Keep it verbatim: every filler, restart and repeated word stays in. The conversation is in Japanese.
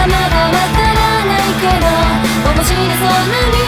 まだわからないけど面白そうな未